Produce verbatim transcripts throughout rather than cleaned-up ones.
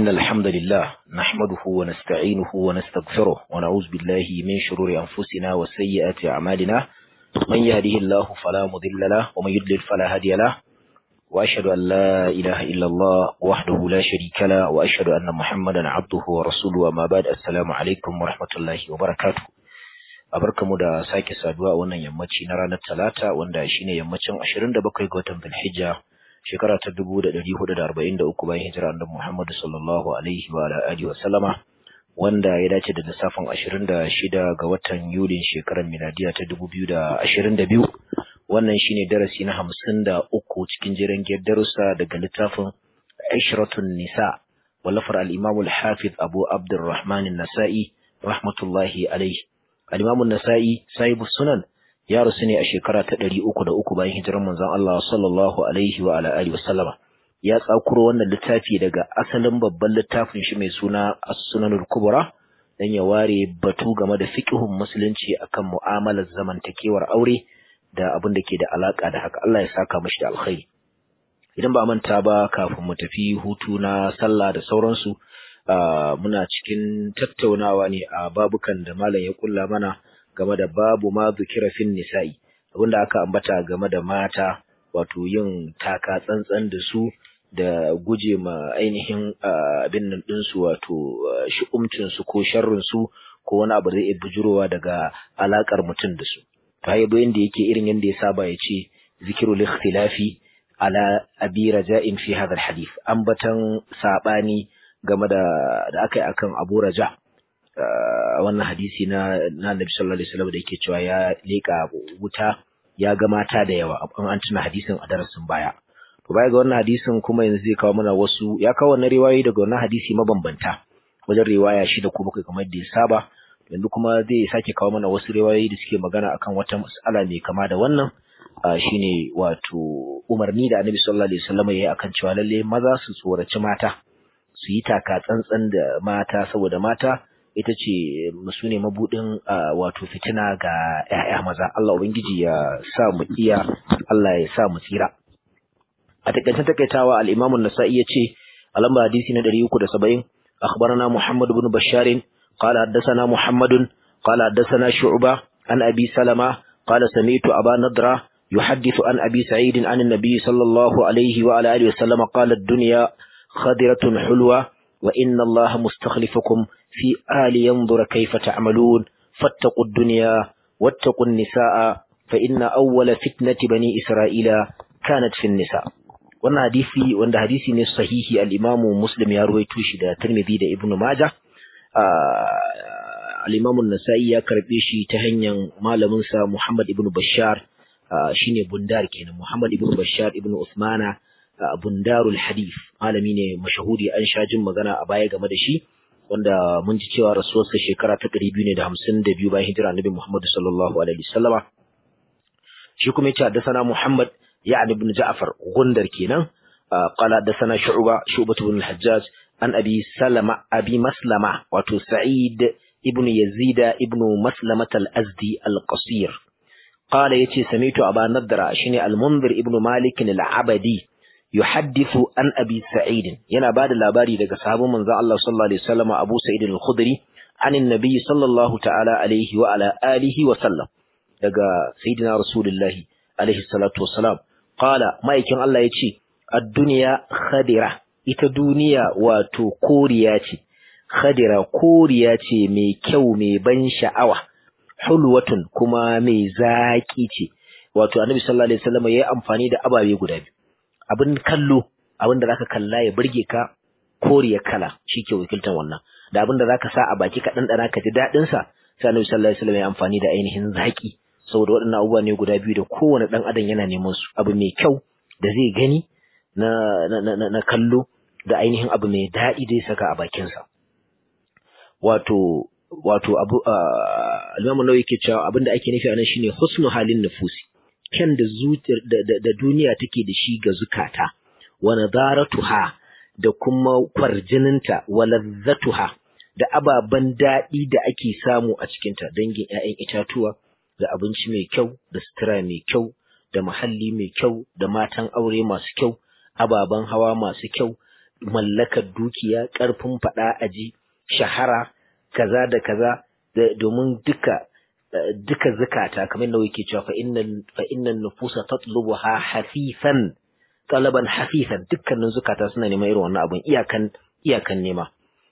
إن الحمد لله نحمده ونستعينه ونستغفره ونعوذ بالله من شرور أنفسنا وسيئات أعمالنا من يهده الله فلا مضل له ومن يضلل فلا هادي له وأشهد أن لا إله إلا الله وحده لا شريك له وأشهد أن محمدا عبده ورسوله وما بعد السلام عليكم ورحمة الله وبركاته. Abarkamu da sake saduwa a wannan yammaci na ranar Talata wanda shine yammacin ashirin da bakwai ga watan Dhulhijja shekara ta dubu da ɗari hudu da arba'in da uku bayan hijira annabi Muhammad sallallahu alaihi wa alihi wa sallama, wanda ya dace da lissafin ashirin da shida ga watan Yulin shekarar miladiya ta dubu biyu da ashirin da biyu. Wannan shine darasi na hamsin da uku cikin jerin darussa daga littafin Ishratun Nisa wallafar al-Imam al-Hafiz Abu Abdurrahman an-Nasa'i rahmatullahi alaihi. Al-Imam an-Nasa'i sahibu sunan ya rasu ne a shekara ta ɗari uku da uku bayan hijirar manzon Allah sallallahu alaihi wa ala alihi wasallama. Ya tsakuro wannan littafi daga asalin babban littafin shi mai suna As-Sunanul Kubra dan ya ware batu game da fiqhun musulunci akan mu'amalar zamantakewar aure da abin da ke da alaka da haka. Allah ya saka mashi da alkhairi. Idan ba manta ba, kafin mu tafi hutu na sallah da sauransu, Uh, muna cikin tattaunawa ne a babukan da malam ya kulla mana game da babu ma zikira fin nisa'i, abinda aka ambata game da mata, wato yin taka tsantsan da su da guje ma ainihin uh, abin nan ɗinsu, wato uh, shi'umcin su ko sharrin su ko wani abu zai iya bujurowa daga alakar mutum da su. Ta yi bayan da yake irin yadda ya saba ya ce zikirul ikhtilafi ala abi raja'in fi hadha alhadith, ambatan sabani game da da aka yi akan Abu Raja a wannan hadisi na na Annabi sallallahu alaihi wasallam da yake cewa ya leka wuta ya ga mata da yawa. An tuna hadisin a darasin baya. To baya ga wannan hadisin kuma yanzu zai kawo mana wasu, ya kawo wannan riwayoyi daga wannan hadisi mabambanta wajen riwaya shida ko bakwai kamar da ya saba. Yanzu kuma zai sake kawo mana wasu riwayoyi da suke magana akan wata mas'ala mai kama da wannan, shine wato umarni da Annabi sallallahu alaihi wasallam ya yi akan cewa lalle maza su tsoraci mata, su yi taka tsantsan da mata, saboda mata ita ce su ne mabudin wato fitina ga ƴaƴa maza. Allah ubangiji ya sa mu iya, Allah ya sa mu tsira. A takaice takaitawa, al-Imam an-Nasa'i yace a lamba hadisi na ɗari uku da saba'in, akhbarana Muhammad ibn Bashar qala haddathana Muhammadun qala haddathana Shu'ba an Abi Salama qala sami'tu Aba Nadra yuhaddithu an Abi Sa'id an an-nabi sallallahu alayhi wa ala alihi wa sallam qala ad-dunya خضرة حلوة وإن الله مستخلفكم في آل ينظر كيف تعملون فاتقوا الدنيا واتقوا النساء فإن أول فتنة بني إسرائيل كانت في النساء. وانا حديثي وانا حديثي نصحيحي الإمام مسلم يروي توشي دا ترمذي دا ابن ماجه. آه الإمام النسائي كربيشي تهنيا مال منسى محمد ابن بشار، آه شيني بندار كينا محمد ابن بشار ابن عثمان Bundarul Hadith, malami ne mashahuri, an sha jin magana a baya game da shi, wanda mun ji cewa rasuwarsa shekara ta ɗari biyu ne da hamsin da biyu bayan hijira Annabi Muhammad sallallahu alaihi wasallama. Shi kuma yace haddathana Muhammad ya'ni ibn Ja'far Gundar kenan, qala haddathana Shu'ba Shu'bah ibn al-Hajjaj an Abi Salama Abi Maslama wato Sa'id ibn Yazid ibn Maslamat al-Azdi al-Qasir. Qala yace sami'tu Aba Nadra shine al-Munzir ibn Malik al-Abadi yuhaddithu an Abi Sa'id, yana bada labari daga sahabban manzon Allah sallallahu alaihi wasallam Abu Sa'id al-Khudri anin nabi sallallahu ta'ala alaihi wa ala alihi wa sallam, daga sayyidina Rasulullahi alaihi salatu wassalam. Qala, ma'aikin Allah yace ad-dunya khadira, ita duniya wato koriya ce, khadira koriya ce mai kyau mai ban sha'awa, hulwatun kuma mai zaki ce. Wato Annabi sallallahu alaihi wasallam yayi amfani da ababe guda biyu. Abin kallo, abin da zaka kalla ya burge ka, koriyar kala shike wakiltan wannan, da abin da zaka sa a baki ka dandana ka ji dadin sa, sai Annabi sallallahu alaihi wasallam ya amfani da ainihin zaki, saboda waɗannan abubuwa ne guda biyu da kowane dan adam yana neman su, abu mai kyau da zai gani na na, na, na kallo, da ainihin abu mai dadi da ya saka a bakin sa. Wato wato abu al-Imam Nawawi yake cewa abin da ake nufi anan shine husnu halin nufusi, kyan da zuciyar da duniya take da shi ga zukata, wa nadaratuha da kuma kwarjininta, wa ladzatuha da ababan daɗi da ake samu a cikinta, dangin ƴaƴan itatuwa da abinci mai kyau da sutura mai kyau da muhalli mai kyau da matan aure masu kyau, ababan hawa masu kyau, mallakar dukiya, ƙarfin faɗa aji, shahara, kaza da kaza, domin duka duka zakata kamar da yake cewa fa innal fa innal nufusa tatlubuha hafifan talaban hafifan, dukkanin zakata suna neman irin wannan abun iyakan iyakan nema.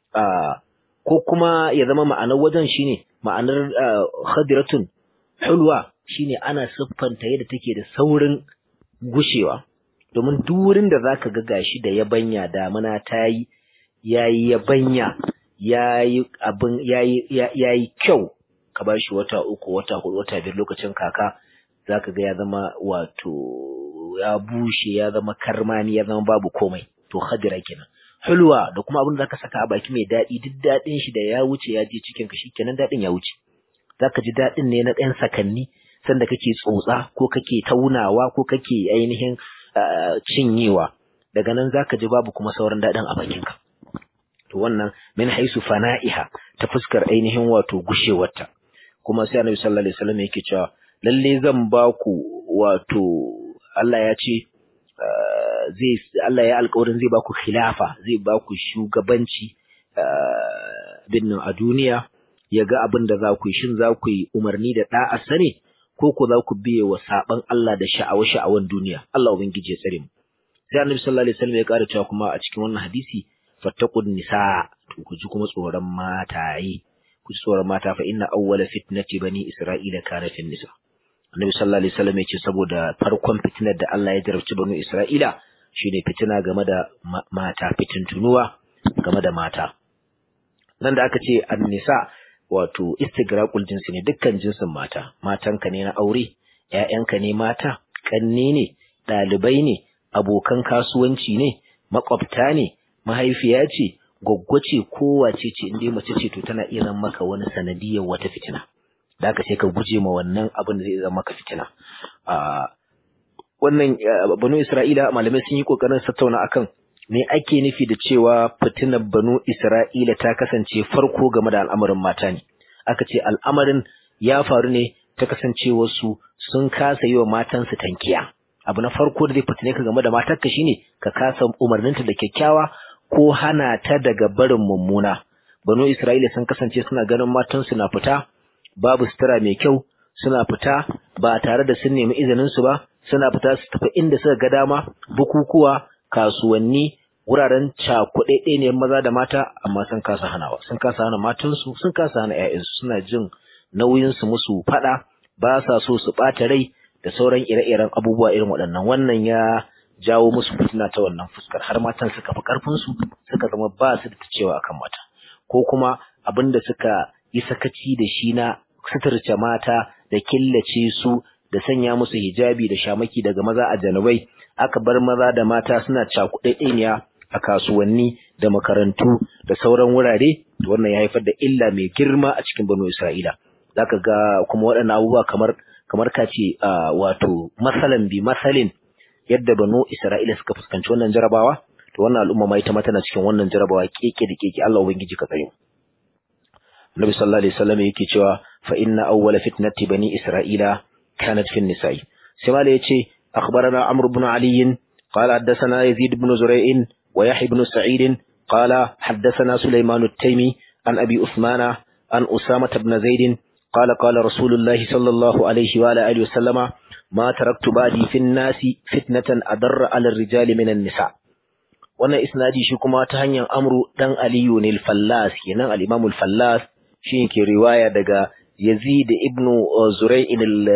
Ko kuma ya zama ma'anar wajen shine ma'anar khadiratun hulwa shine ana siffanta yadda take da saurin gushewa, domin duk wurin da zaka ga gashi da yabanya damuna tayi yayi yabanya yayi abin yayi yayi kyau, ka bashi wata uku wata hudu wata biyar lokacin kaka zaka ga ya zama wato ya bushe ya zama karmani ya zama babu komai, to khadira kenan. Hulwa da kuma abin da zaka saka a baki mai dadi, duk dadin shi da ya wuce ya je cikin ka shikenan dadin ya wuce, zaka ji dadin ne na ɗan sakanni sanda kake tsotsa ko kake taunawa ko kake ainihin cinyewa, daga nan zaka ji babu kuma sauran dadin a bakinka. To wannan min haisu fana'iha, ta fuskar ainihin wato gushewarta. Kuma sai Annabi sallallahu alaihi wasallam yake cewa lalle zan ba ku wato Allah ya ce zai Allah ya alƙawarin zai ba ku khilafa, zai ba ku shugabanci binnin a duniya, ya ga abin da za ku yi, shin za ku yi umarni da da'a sane ko ku za ku biye wa saban Allah da sha'awa sha'awan duniya. Allah ubangiji ya tsare mu. Sai Annabi sallallahu alaihi wasallam ya ƙara cewa kuma a cikin wannan hadisi fattaqun nisa, to ku ji kuma tsoron mataye, ku ji tsoron mata, fa inna awwala fitnati bani isra'ila kana fin nisa. Annabi sallallahu alaihi wasallam ya ce saboda farkon fitinar da Allah ya jarabci bani Isra'ila shine fitina game da mata, fitintunuwa game da mata. Nan da aka ce an-nisa wato istigraqul jinsi ne, dukkan jinsin mata, matanka ne na aure, ƴaƴanka ne mata, kanne ne, dalibai ne, abokan kasuwanci ne, makwabta ne, mahaifiya ce, gwaggwa ce, kowace ce, inda mace ce to tana iya zama maka wani sanadiyar wata fitina. Da aka sai ka guje ma wannan abin da zai zama maka fitina. Wannan banu Isra'ila malamai sun yi kokarin tattauna akan me ake nufi da cewa fitinar banu Isra'ila ta kasance farko game da al'amarin mata ne. Aka ce al'amarin ya faru ne ta kasance wasu sun kasa yi wa matansu tankiya. Abu na farko da zai fitine ka game da matarka shine ka kasa umarninta da kyakkyawa ko hana ta daga barin mummuna. Banu Isra'ila sun kasance suna ganin matansu na fita babu sutura mai kyau, suna fita ba tare da sun nemi izinin su ba, suna fita su tafi inda suka ga dama, bukukuwa, kasuwanni, wuraren cakuɗe ne maza da mata, amma sun kasa hanawa, sun kasa hana matansu, sun kasa hana ƴaƴansu, suna jin nauyin su musu fada, ba sa so su ɓata rai da sauran ire-iren abubuwa irin waɗannan. Wannan ya jawo musu fitina ta wannan fuskar, har matan suka fi ƙarfin su, suka zama ba su da ta cewa akan mata, ko kuma abin da suka yi sakaci da shi na suturce mata da killace su da sanya musu hijabi da shamaki daga maza a janabai, aka bar maza da mata suna cakuɗaɗɗeniya a kasuwanni da makarantu da sauran wurare. Wannan ya haifar da illa mai girma a cikin banu Isra'ila. Zaka ga kuma waɗannan abubuwa kamar kamar ka ce wato masalan bi masalin yadda banu Isra'ila suka fuskanci wannan jarabawa, to wannan al'umma ma ita ma tana cikin wannan jarabawa keke da keke. Allah ubangiji ka tsare mu. Nabi sallallahu alaihi wasallam yake cewa fa inna awwala fitnati bani Isra'ila kanat fi an-nisa'i. Sai mala yace akhbarana Amr ibn Ali qala haddathana Yazid ibn Zura'in wa Yahya ibn Sa'id qala haddathana Sulaiman at-Taymi an Abi Uthmana an Usama ibn Zaid qala qala Rasulullah sallallahu alaihi wa alihi wasallama ma taraktu ba'di fi an-nasi fitnatan adarra 'ala ar-rijali min an-nisa'. Wannan isnadi shi kuma ta hanyar Amru dan Aliyu ne al-Fallas, kenan al-Imam al-Fallas shi ke riwaya daga Yazid ibn Zura'in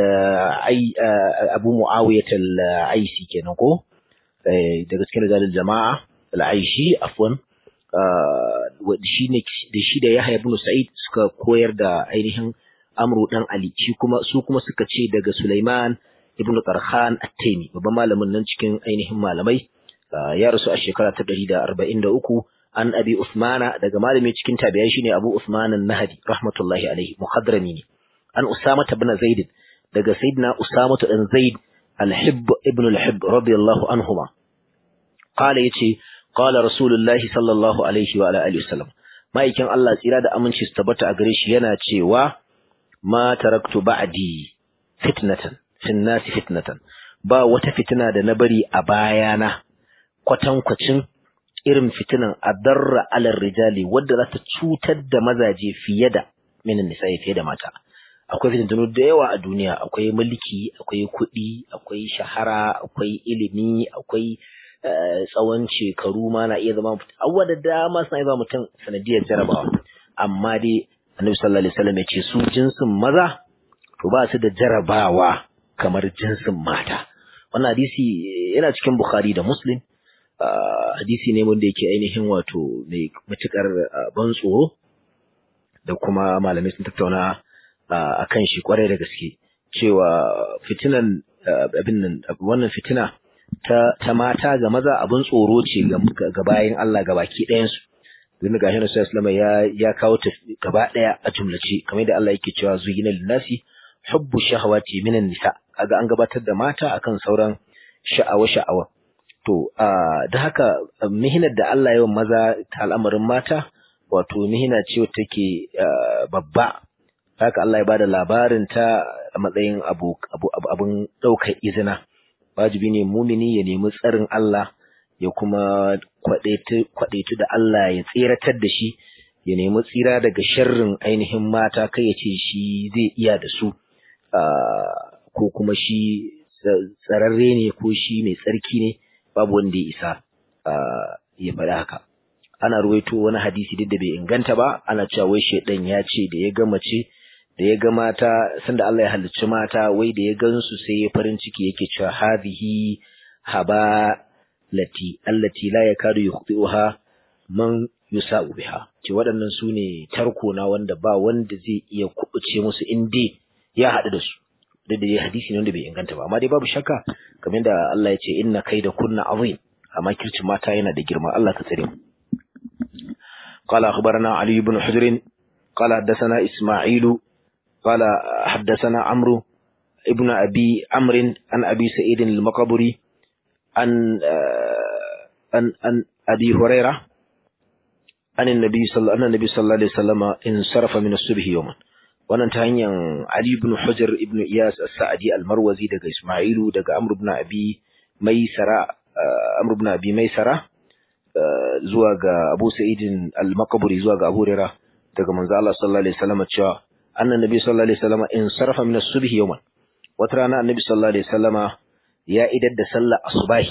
Abu Muawiyah al-Aisi kenan ko daga cikin rijalul jama'a al-Aishi afwan shi ne da shi da Yahya ibn Sa'id suka koyar da ainihin Amru dan Ali, shi kuma su kuma suka ce daga Sulaiman ibn Tarkhan at-Taymi, babban malamin nan cikin ainihin malamai, ya rasu a shekara ta ɗari da arba'in da uku. An Abi Uthmana daga malami cikin tabi'ai shine Abu Uthman an-Nahdi rahmatullahi alaihi, muhadrami ne. An Usama ibn Zaid daga Sayyidina Usama ibn Zaid al-Hibb ibn al-Hibb radiyallahu anhuma. Qala yace qala Rasulullah sallallahu alaihi wa alihi wasallam, ma'aikin Allah tsira da aminci su tabbata a gare shi yana cewa ma taraktu ba'di fitnatan fin nasi fitnatan, ba wata fitina da na bari a bayana kwatankwacin irin fitinan adarra alal rijali wadda za ta cutar da mazaje fiye da minin nisa'i fiye da mata. Akwai fitintunu da yawa a duniya, akwai mulki, akwai kuɗi, akwai shahara, akwai ilimi, akwai tsawon shekaru ma na iya zama abubuwa da dama suna iya zama mutum sanadiyar jarabawa. Amma dai Annabi sallallahu alaihi wasallam ya ce su jinsin maza to ba su da jarabawa kamar jinsin mata. Wannan hadisi yana cikin Bukhari da Muslim. Hadisi ne wanda yake ainihin wato mai matukar ban tsoro da kuma malamai sun tattauna akan shi kwarai da gaske cewa fitinan abin nan wannan fitina ta ta mata ga maza abin tsoro ce ga bayin Allah gabaki ɗayan su. Don ga shi Rasul sallallahu alaihi wasallam ya ya kawo ta gaba ɗaya a jumlace kamar da Allah yake cewa zuyina linnasi hubbu shahawati minan nisa, kaga an gabatar da mata akan sauran sha'awa sha'awa. To da haka mihinar da Allah yawan maza ta al'amarin mata wato mihina ce wacce take babba. Haka Allah ya bada labarin ta a matsayin abu abu abun daukar izina. Wajibi ne mumini ya nemi tsarin Allah ya kuma kwadaitu da Allah ya tsiratar da shi, ya nemi tsira daga sharrin ainihin mata kai ya ce shi zai iya da su ko kuma shi tsararre ne ko shi mai tsarki ne, babu wanda ya isa ya faɗi haka. Ana ruwaito wani hadisi duk da bai inganta ba, ana cewa wai shedan ya ce da ya ga mace da ya ga mata sanda Allah ya halicci mata wai da ya gansu sai ya farin ciki yake cewa hadhihi haba lati allati la yakadu yukhti'uha man yusa'u biha, ce waɗannan su ne tarko na wanda ba wanda zai iya kubuce musu in dai ya haɗu da su. Duk da dai hadisi ne wanda bai inganta ba, amma dai babu shakka kamar da Allah ya ce inna kaida kunna azim, amma kircin mata yana da girma. Allah ka tsare mu. Qala akhbarana Ali ibn Hujr qala hadathana Isma'ilu qala hadathana Amru ibn Abi Amr an Abi Sa'id al-Maqburi an an an Abi Hurairah an annabi sallallahu alaihi wasallam in sarafa min as-subhi yawman. Wannan ta hanyar Ali ibn Hujr ibn Iyas as-Sa'di al-Marwazi daga Isma'ilu daga Amr ibn Abi Maisara Amr ibn Abi Maisara zuwa ga Abu Sa'id al-Maqburi zuwa ga Abu Hurairah daga manzo Allah sallallahu alaihi wasallam cewa annabi sallallahu alaihi wasallam in sarafa min as-subhi yawman. Wata rana annabi sallallahu alaihi wasallama ya idar da sallar asubahi,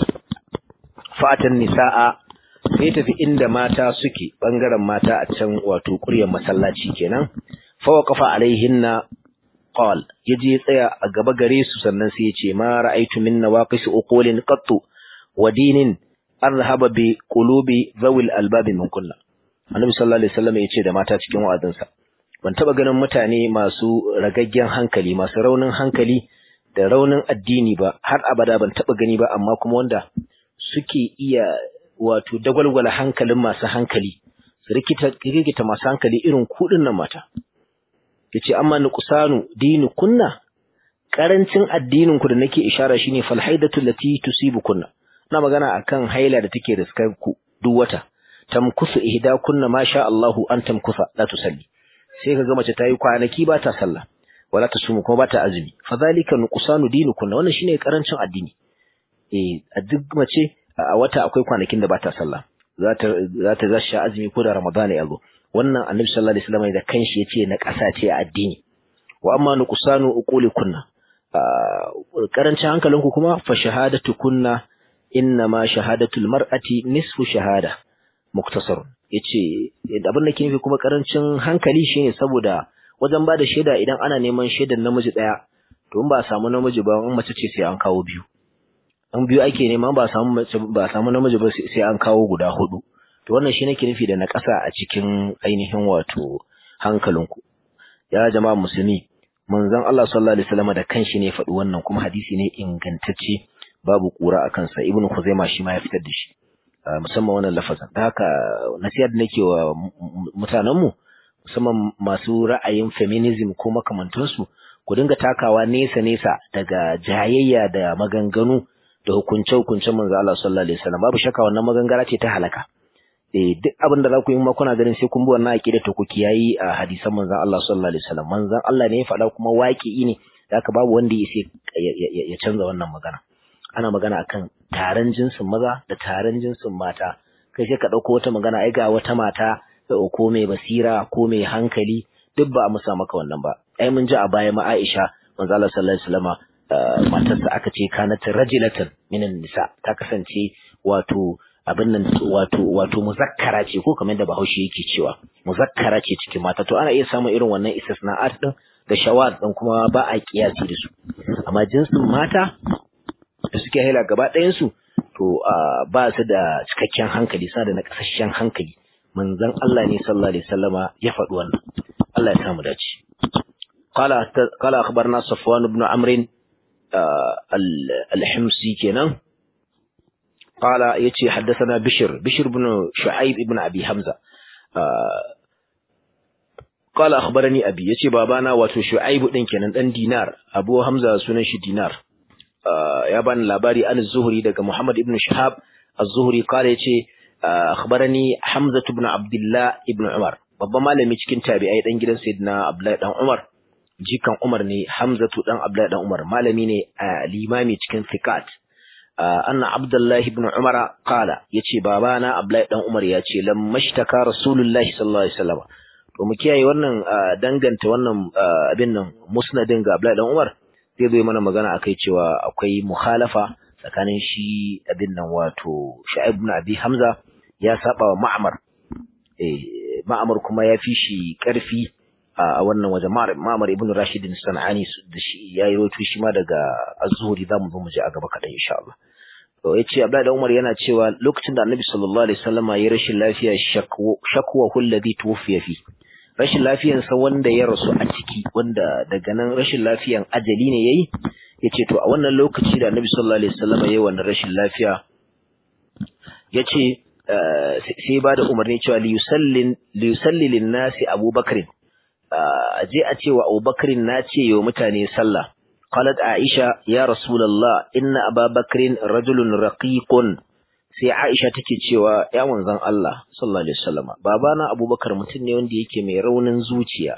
fatan nisaa sai tafi inda mata suke, bangaren mata a can wato kuryar masallaci kenan. Fa waqafa alaihinna qal, yaje tsaya a gaba gare su sannan sai yace ma ra'aytu min nawaqis uqulin qattu wa dinin arhaba bi qulubi zawil albab min kunna. Annabi sallallahu alaihi wasallam yace da mata cikin wa'azinsa, ban taba ganin mutane masu ragaggen hankali, masu raunin hankali da raunin addini ba, har abada ban taba gani ba, amma kuma wanda suke iya wato dagwalgwala hankalin masu hankali, su rikita rikita masu hankali irin kudin nan mata. Yace amma nuqsanu dinu kunna, karancin addinin ku da nake ishara shine fal haidatu lati tusibu kunna. Na magana akan haila da take riskar ku duk wata. Tamkusu ihda kunna ma sha Allahu an tamkusa la tusalli. Sai kaga mace tayi kwanaki ba ta sallah, wala ta sumu kuma ba ta azumi. Fadhalika nuqsanu dinu kunna, wannan shine karancin addini. Eh a duk mace a wata akwai kwanakin da ba ta sallah. Za ta za ta zasha azumi ko da Ramadan ya zo. Wannan Annabi sallallahu alaihi wasallam da kanshi yace na ƙasa ce a addini. Wa amma nuqsanu uquli kunna, karancin hankalinku kuma fa shahadatu kunna inna ma shahadatul mar'ati nisfu shahada muktasar. Yace abin da ke nufi kuma karancin hankali shine saboda wajen bada shaida idan ana neman shaidan namiji daya, to in ba a samu namiji ba, in mace ce sai an kawo biyu. An biyu ake nema, ba a samu mace ba a samu namiji ba sai an kawo guda hudu. To wannan shi nake nufi da na ƙasa a cikin ainihin wato hankalinku. Ya jama'a musulmi, manzon Allah sallallahu alaihi wasallam da kanshi ne faɗi wannan, kuma hadisi ne ingantacce, babu kura a kansa. Ibn Khuzaimah shi ma ya fitar da shi, musamman wannan lafazin. Da haka nasiha da nake wa mutanenmu, musamman masu ra'ayin feminism ko makamantansu, ku dinga takawa nesa nesa daga jayayya da maganganu da hukunce-hukuncen manzo Allah sallallahu alaihi wasallam. Babu shakka wannan magangara ce ta halaka. Eh duk abin da za ku yi ma kuna ganin sai kun bi wannan aqida to ku kiyayi a hadisan manzon Allah sallallahu alaihi wasallam. Manzon Allah ne ya faɗa kuma waqi'i ne, haka babu wanda ya ya canza wannan magana. Ana magana akan taron jinsin maza da taron jinsin mata kai sai ka dauko wata magana ai ga wata mata ko mai basira ko mai hankali duk ba a musa maka wannan ba ai mun ji a baya ma Aisha manzo Allah sallallahu alaihi wasallama matarsa aka ce kanat rajulatan minan nisa ta kasance wato abin nan wato wato muzakkara ce ko kamar da Bahaushe yake cewa muzakkara ce cikin mata to ana iya samun irin wannan istisna'at din da shawaz din kuma ba a kiyasi da su amma jinsin mata da suke haila gaba ɗayan su to ba su da cikakken hankali suna da nakasashen hankali manzon Allah ne sallallahu alaihi wasallama ya faɗi wannan Allah ya samu dace qala qala akhbarna Safwan ibn Amr al-Himsi kenan قال يتي حدثنا بشر بشر بن شعيب ابن أبي حمزة آه قال أخبرني أبي يتي بابانا واتو شعيب دين كنن دين دينار أبو حمزة سننش دينار آه يابان لاباري أن الزهري دك محمد ابن شهاب الزهري قال يتي آه أخبرني حمزة بن عبد الله ابن عمر babban malami cikin tabi'ai dan gidan sayyidina Abdullahi dan Umar jikan Umar ne Hamzatu dan Abdullahi dan Umar malami ne a limami cikin thiqat anna Abdullahi ibn Umar qala yace babana Abdullahi dan Umar yace lammashtaka Rasulullahi sallallahu alaihi wasallam to mu kiyaye wannan danganta wannan abin nan musnadin ga Abdullahi dan Umar zai zo mana magana akai cewa akwai mukhalafa tsakanin shi abin nan wato Shu'aib ibn Abi Hamza ya saba wa Ma'mar eh Ma'mar kuma ya fi shi karfi a wannan waje Ma'mar ibn Rashid as-Sanani da shi yayi wato shi ma daga Az-Zuhri zamu zo mu ji a gaba kadan insha Allah to yace Abdullahi Umar yana cewa lokacin da Annabi sallallahu alaihi wasallama ya rashin lafiya shakwa shakwa alladhi tuwfiya fi rashin lafiyan sa wanda ya rasu a ciki wanda daga nan rashin lafiyan ajali ne yayi yace to a wannan lokaci da Annabi sallallahu alaihi wasallama yayi wannan rashin lafiya yace sai ba da umarni cewa li yusallin li yusalli lin-nasi Abubakar aje a cewa Abubakar na ce yau mutane sallah qalat Aisha ya rasulullah inna Abubakar rajulun raqiqun sai Aisha take cewa ya manzon Allah sallallahu alaihi wasallam babana Abubakar mutum ne wanda yake mai raunin zuciya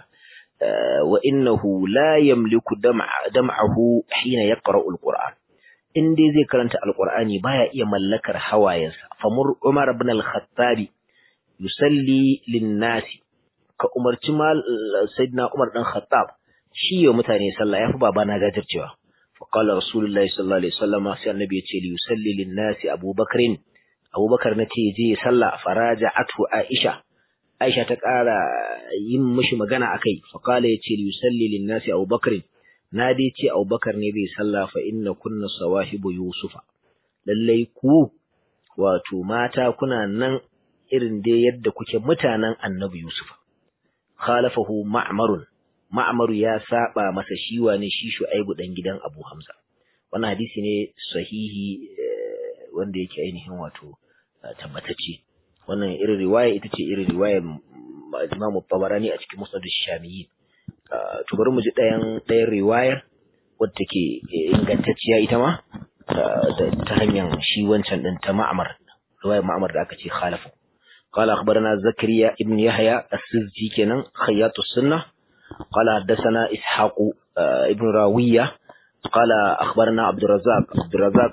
wa innahu la yamliku dam'a dam'ahu hina yaqra'u alquran in dai zai karanta alqur'ani baya iya mallakar hawayensa famur Umar ibn al-Khattab yusalli lin-nasi ka umarci mal sayyidina Umar dan Khattab shi ya mutane sallah yafi babana gajircewa fa qala rasulullahi sallallahu alaihi wasallam sai annabi ya ce li yusalli lin nasi abubakar abubakar nace je sallah faraja'atu aisha aisha ta ƙara yin mishi magana akai fa qala ya ce li yusalli lin nasi abubakar na dai ce abubakar ne zai sallah fa inna kunna sawahibu yusufa lallai ku wato mata kuna nan irin dai yadda kuke mutanen annabi yusufa khalafahu ma'marun ma'maru ya saba masa shi wane shi Shu'aibu dan gidan Abu Hamza wannan hadisi ne sahihi wanda yake ainihin wato tabbatacce wannan irin riwaya ita ce irin riwayar Imam Tabarani a cikin Musnad ash-Shamiyyin to bari mu ji dayan dayan riwayar wadda take ingantacciya ita ma ta hanyar shi wancan din ta Ma'mar riwayar Ma'mar da aka ce khalafu قال أخبرنا زكريا ابن يحيى السزجي كنن خياط السنة قال حدثنا إسحاق ابن راوية قال أخبرنا عبد الرزاق عبد الرزاق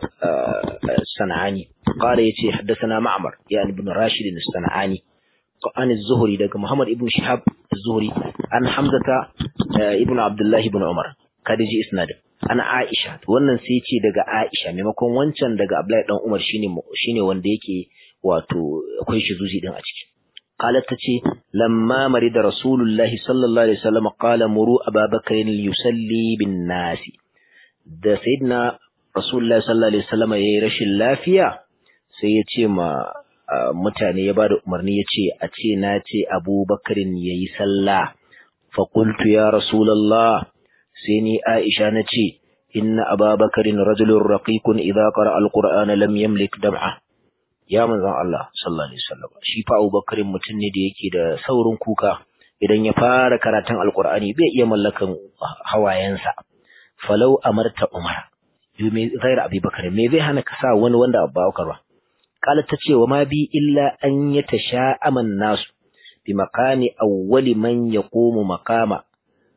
الصنعاني قال يتي حدثنا معمر يعني ابن راشد الصنعاني عن الزهري دك محمد ابن شهاب الزهري عن حمزة ابن عبد الله ابن عمر كدجي إسناد أنا عائشة wannan sai ce daga Aisha maimakon wancan daga Abdullahi dan Umar shine shine wanda yake wato akwai shizuzi din a ciki qalat tace lamma marida rasulullahi sallallahu alaihi wasallam qala muru ababakar yusalli bin nasi da sayyidina rasulullahi sallallahu alaihi wasallam yayi rashin lafiya sai ya ce ma mutane ya bada umarni ya ce a ce na ce abubakar yayi sallah fa qultu ya rasulullah sai ni aisha nace inna ababakar rajulun raqiqun idha qara alqur'ana lam yamlik dam'a ya manzon Allah sallallahu alaihi wasallam shi fa Abubakar mutum ne da yake da saurin kuka idan ya fara karatun alqur'ani bai iya mallakan hawayensa falau amarta Umar yume ghaira Abubakar me zai hana ka sa wani wanda Abubakar ba kala ta ce wa ma bi illa an yatasha aman nasu bi makani awwali man yaqumu maqama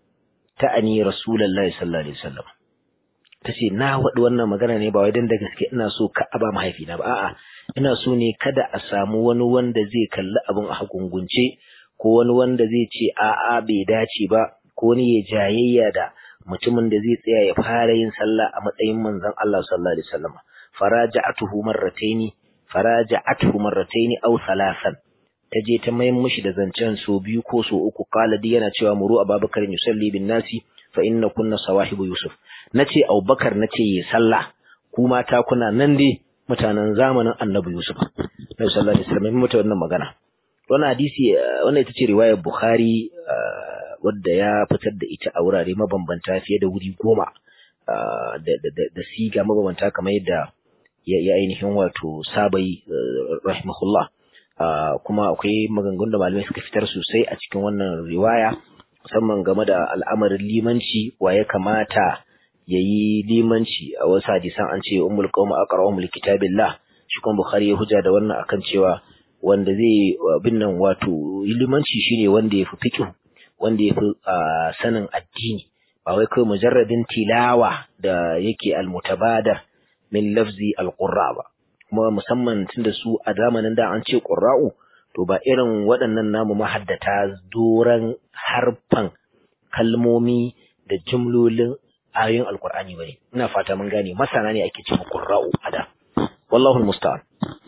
ta'ani rasulullahi sallallahu alaihi wasallam tace na wadi wannan magana ne ba wai dan da gaske ina so ka aba mahaifina ba a'a ina so ne kada a samu wani wanda zai kalli abin a hagungunce ko wani wanda zai ce a'a bai dace ba ko ni ya jayayya da mutumin da zai tsaya ya fara yin sallah a matsayin manzon Allah sallallahu alaihi wasallam faraja'atuhu marrataini faraja'atuhu marrataini aw thalathan taje ta mayin mishi da zancen so biyu ko so uku kala di yana cewa muru Abubakar yusalli bin nasi fa inna kunna sawahibu Yusuf nace Abubakar nace yi sallah ku mata kuna nan dai mutanen zamanin Annabi Yusuf Nabi sallallahu alaihi wasallam mutu wannan magana wannan hadisi wannan ita ce riwayar Bukhari wadda ya fitar da ita a wurare mabambanta fiye da wuri goma da da da siga mabambanta kamar yadda ya ainihin wato sabai rahimahullah kuma akwai maganganun da malamai suka fitar sosai a cikin wannan riwaya musamman game da al'amarin limanci wa ya kamata yayi limanci a wasu hadisan an ce ummul qaum aqra'uhum likitabillah shi kuma Bukhari ya hujja da wannan akan cewa wanda zai bin nan wato limanci shine wanda yafi fiqh wanda yafi sanin addini ba wai kai mujarradin tilawa da yake almutabadar min lafzi alqurra ba kuma musamman tunda su a zamanin da an ce qurra'u to ba irin waɗannan namu mahaddata doran harfan kalmomi da jumlolin ayoyin alqur'ani bane ina fata mun gane masana ne ake cewa qurra'u ada wallahu almusta'an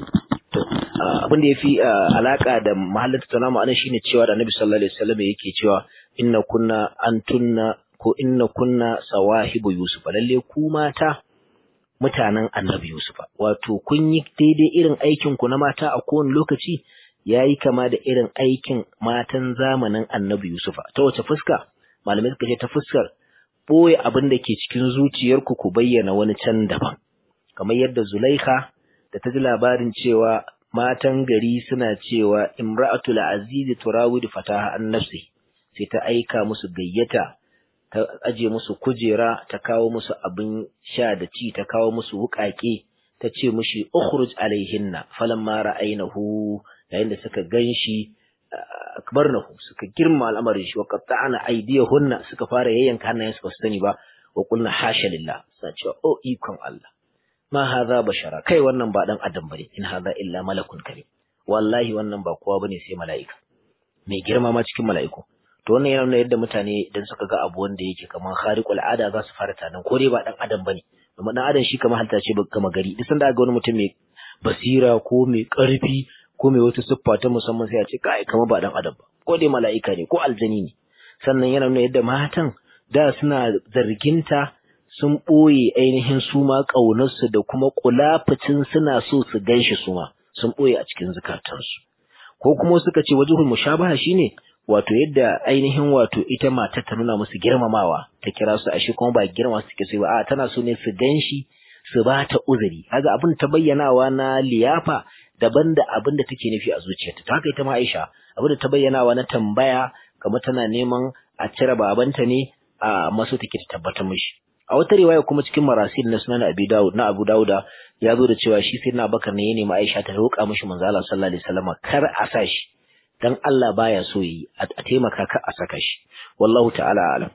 to abin da yafi alaka da mahallin tattaunawa anan shine cewa da Annabi sallallahu alaihi wasallam yake cewa inna kunna antunna ko inna kunna sawahibu yusuf lalle ku mata mutanen Annabi Yusuf wato kun yi daidai irin aikin ku na mata a kowane lokaci yayi kama da irin aikin matan zamanin Annabi Yusuf ta wace fuska malamai suka ce ta fuskar boye abin da ke cikin zuciyarku ku bayyana wani can daban kamar yadda Zulaikha da ta ji labarin cewa matan gari suna cewa imra'atul aziz turawidu fataha an nafsi sai ta aika musu gayyata ta aje musu kujera ta kawo musu abin sha da ci ta kawo musu wukake ta ce mushi ukhruj alaihinna falamma ra'aynahu yayin da suka ganshi akbarnahu suka girma al'amarin shi wa qatta'ana aydiyahunna suka fara yayyanka hannayen su ba su sani ba wa qulna hasha lillah sai cewa o ikon Allah ma hadha bashara kai wannan ba dan adam bane in hadha illa malakun karim wallahi wannan ba kowa bane sai mala'ika mai girma ma cikin mala'iku to wannan yana nuna yadda mutane idan suka ga abu wanda yake kamar khariqul ada za su fara tanan ko dai ba dan adam bane kuma dan adam shi kamar halta ce gama gari duk sanda ga wani mutum mai basira ko mai karfi ko mai wata siffa ta musamman sai a ce kai kamar ba dan adam ba ko dai mala'ika ne ko aljani ne sannan yana nuna yadda matan da suna zarginta sun ɓoye ainihin suma ƙaunarsu da kuma kulafucin suna so su ganshi suma sun ɓoye a cikin zukatansu ko kuma suka ce wajhul mushabaha shine wato yadda ainihin wato ita matar ta nuna musu girmamawa ta kira su ashe kuma ba girma suke so ba a tana so ne su ganshi su ba ta uzuri kaga abin ta bayyanawa na liyafa daban da abin da take nufi a zuciyarta ta haka ita ma Aisha abin da ta bayyanawa na tambaya kamar tana neman a cire babanta ne a maso take ta tabbatar mishi a wata riwaya kuma cikin marasil na sunan Abi Dawud na Abu Dawuda ya zo da cewa shi sai na Bakar ne ya nemi Aisha ta roƙa mishi manzo Allah sallallahu alaihi wasallam kar a sa shi dan Allah baya so yi a taimaka ka a saka shi wallahu ta'ala alam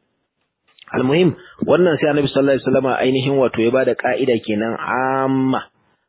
almuhim wannan sai Annabi sallallahu alaihi wasallam ainihin wato ya bada ka'ida kenan amma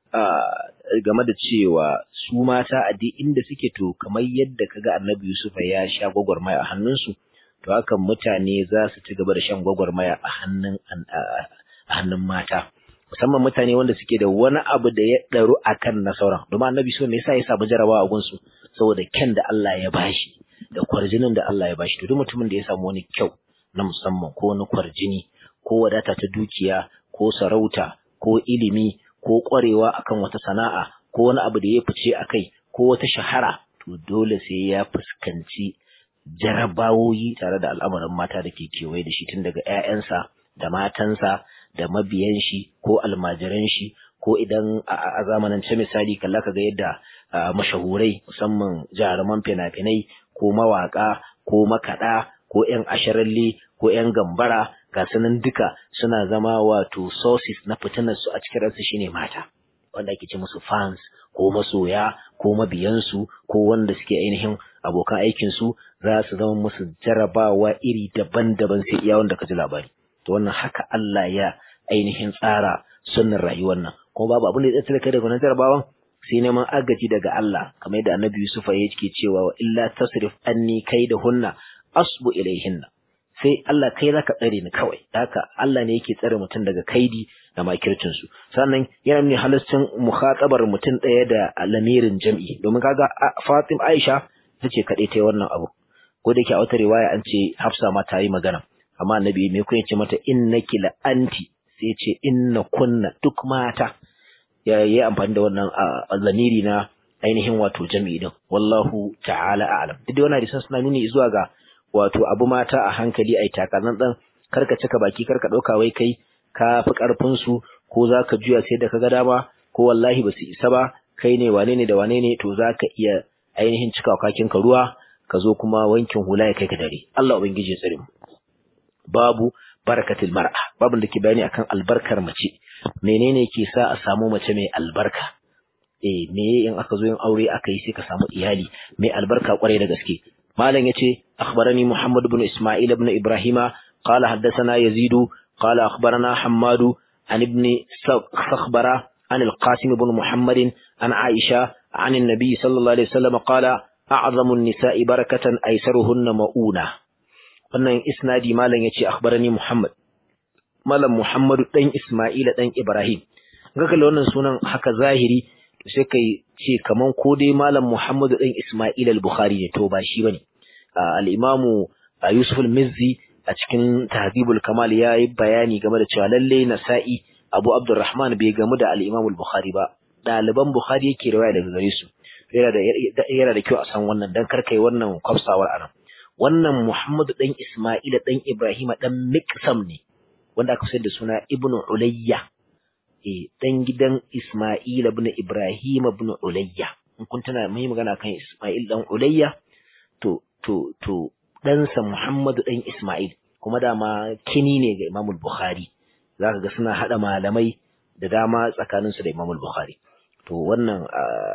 game da cewa su mata a duk inda suke to kamar yadda kaga Annabi Yusuf ya sha gwagwarmaya a hannunsu to hakan mutane za su ci gaba da shan gwagwarmaya a hannun a hannun mata musamman mutane wanda suke da wani abu da ya daru akan na sauran domin Annabi so me yasa ya samu jarabawa a gunsu saboda kyan da Allah ya bashi da kwarjinin da Allah ya bashi to duk mutumin da ya samu wani kyau na musamman ko wani kwarjini ko wadata ta dukiya ko sarauta ko ilimi ko kwarewa akan wata sana'a ko wani abu da ya fice akai ko wata shahara to dole sai ya fuskanci jarabawoyi tare da al'amuran mata da ke kewaye da shi tun daga ƴaƴansa da matansa da mabiyan shi ko almajiran shi ko idan a zamanin ce misali kalla kaga yadda mashahurai musamman jaruman fina-finai ko mawaka ko makada ko ƴan asharalle ko ƴan gambara ga sanan duka suna zama wato sources na fitinar su a cikin ransu shine mata wanda ake ce musu fans ko masoya ko mabiyansu ko wanda suke ainihin abokan aikinsu za su zama musu jarabawa iri daban-daban sai iya wanda ka ji labari to wannan haka Allah ya ainihin tsara sunnar rayuwar nan kuma babu abin da ya tsare kai daga wannan jarabawan sai neman agaji daga Allah kamar yadda Annabi Yusuf yake cewa wa illa tasrif anni kaidahunna asbu ilaihinna, sai Allah kai zaka tsare ni kawai. Haka Allah ne yake tsare mutum daga kaidi da makircin su. Sannan yana nuna halastin mukhatabar mutum ɗaya da lamirin jam'i, domin kaga Fatima Aisha tace kadai tayi wannan abu, ko da yake a wata riwaya an ce Hafsa ma ta yi magana, amma Annabi me ko yace mata innaki la anti, sai ce inna kunna, duk mata ya yi amfani da wannan lamiri na ainihin wato jami'i din. Wallahu ta'ala a'lam. Duk da wannan hadisan suna nuni zuwa ga wato abu mata a hankali ai takanan dan, karka cika baki, karka dauka wai kai ka fi karfin su ko zaka juya sai da kaga dama, ko wallahi basu isa ba, kai ne wane ne da wane ne, to zaka iya ainihin cika kakin ka ruwa ka zo kuma wankin hula ya kai ka dare. Allah ubangiji ya tsare mu. Babu barakatul mar'a, babun da ke bayani akan albarkar mace. Menene ke sa a samu mace mai albarka? Eh, me in aka zo yin aure aka yi sai ka samu iyali mai albarka kwarai da gaske. Malam yace akhbarani Muhammad ibn Isma'il ibn Ibrahima qala haddathana Yazid qala akhbarana Hammad an ibn Sakhbara an al-Qasim ibn Muhammad an Aisha an an-nabi sallallahu alaihi wasallam qala a'zamu an-nisa'i barakatan aysaruhunna mauna. Wannan isnadi malam yace akhbarani Muhammad, malam Muhammadu dan Isma'ila dan Ibrahim. Ga kalle wannan sunan haka zahiri to sai kai ce kaman ko dai malam Muhammadu dan Isma'il al-Bukhari ne, to ba shi bane. Al-Imam Yusuf al-Mizzi a cikin Tahdhibul Kamal yayi bayani game da cewa lalle Nasa'i Abu Abdurrahman bai gamu da al-Imam al-Bukhari ba, daliban Bukhari yake riwaya daga gare su. Yana da yana da kyau a san wannan dan karkai wannan kwafsawar anan. Wannan Muhammadu dan Isma'ila dan Ibrahim dan Miqsam ne, wanda aka sayar da suna Ibnu Ulayya, eh dan gidan Isma'il ibn Ibrahim ibn Ulayya. In kun tana mai magana kan Isma'il dan Ulayya, to to to dan sa Muhammadu dan Isma'il, kuma dama kini ne ga Imam al-Bukhari. Zaka ga suna hada malamai da dama tsakanin su da Imam al-Bukhari. To wannan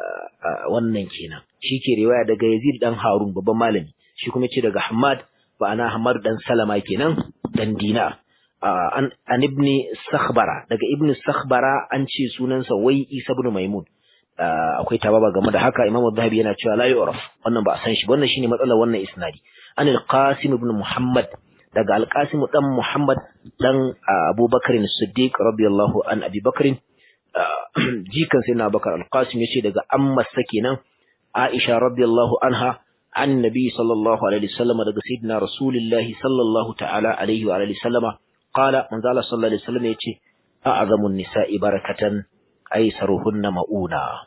wannan kenan. Shi ke riwaya daga Yazid dan Harun, babban malami. Shi kuma ce daga Hammad, ba ana Hammad dan Salama kenan, dan Dina. Uh, an, an ibn Sakhbara, daga ibn Sakhbara an ce sunansa wai Isa ibn Maimun. Uh, akwai tababa game da haka. Imam Zahabi yana cewa la yu'raf, wannan ba a san shi, wannan shine matsalar wannan isnadi. An al-Qasim ibn Muhammad, daga al-Qasim dan Muhammad dan uh, Abu Bakr as-Siddiq radiyallahu an Abi Bakr, uh, jikan sai na Bakar. Al-Qasim yace daga amma sakinan Aisha radiyallahu anha an Nabi sallallahu alaihi wasallam, daga sayyidina Rasulullahi sallallahu ta'ala alaihi wa alihi sallama. Qala manzo Allah sallallahu alaihi wasallam yace a'zamun nisa'i barakatan aisaruhunna mauna.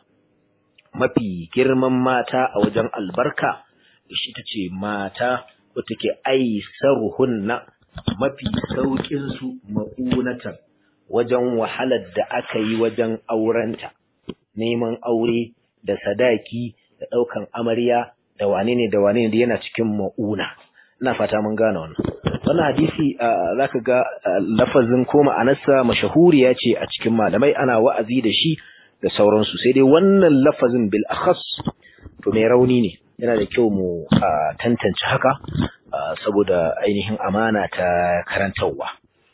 Mafi girman mata a wajen albarka shi tace mata wacce take aisaruhunna, mafi saukin su maunatan, wajen wahalar da aka yi wajen aurenta, neman aure da sadaki da daukan amarya da wane ne da wane ne yana cikin mauna. Ina fata mun gane wannan. Wannan hadisi zaka ga lafazin ko ma'anarsa mashahuriya ce a cikin malamai, ana wa'azi da shi da sauransu, sai dai wannan lafazin bil akhas to mai rauni ne. Yana da kyau mu tantance haka saboda ainihin amana ta karantarwa.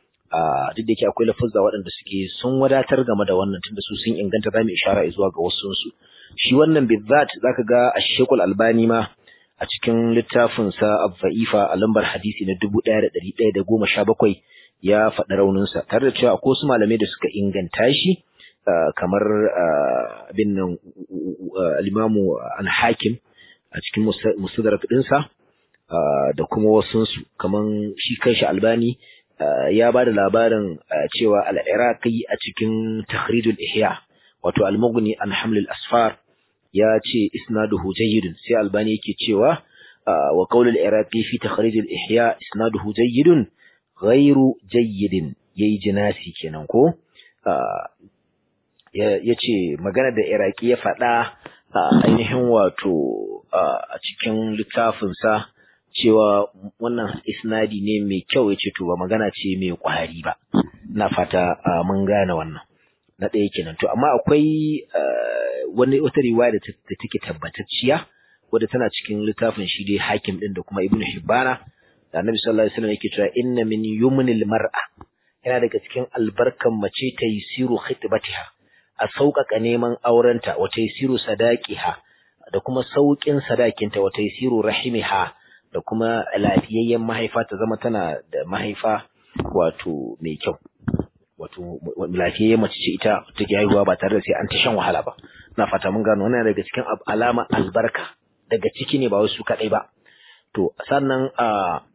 Duk da yake akwai lafazza waɗanda suke sun wadatar game da wannan, tunda su sun inganta, zamu ishara zuwa ga wasu su. Shi wannan bizzat zaka ga Ash-Shaykh Al-Albani ma a cikin littafinsa Al-Dha'ifa a lambar hadisi na dubu ɗaya da ɗari ɗaya da goma sha bakwai ya faɗi rauninsa, tare da cewa akwai wasu malamai da suka inganta shi kamar abin nan al-Imamu Al-Hakim a cikin Mustadrak ɗinsa da kuma wasunsu, kamar shi kanshi Albani ya ba da labarin cewa Al-Iraqi a cikin Takhrijul Ihya, wato Al-Mughni an Haml al-Asfar, ya ce isnaduhu jayyidun. Sai Albani yake cewa wa qaulul Iraqi fi takhrij al-Ihya isnaduhu jayyidun ghairu jayyidin, yayi jinasi kenan ko yace magana da Iraqi ya faɗa ainihin wato a cikin littafin sa cewa wannan isnadi ne mai kyau, yace to ba magana ce mai kwari ba. Na fata mun gane wannan. Na ɗaya kenan. To amma akwai wani wata riwaya da take tabbatacciya wadda tana cikin littafin shi dai Hakim din da kuma Ibn Hibbana, da Annabi sallallahu alaihi wasallam yake cewa inna min yumnil mar'a, yana daga cikin albarkan mace ta yisiru khitbatiha, a sauƙaƙa neman aurenta wa taysiru sadaqiha da kuma sauƙin sadakinta wa taysiru rahimiha da kuma lafiyayyen mahaifa ta zama tana da mahaifa wato mai kyau, wato lafiyayyen mace ce ita take haihuwa ba tare da sai an ta shan wahala ba. Na fata mun gano wannan daga cikin alama albarka, daga ciki ne ba wasu kadai ba. To sannan a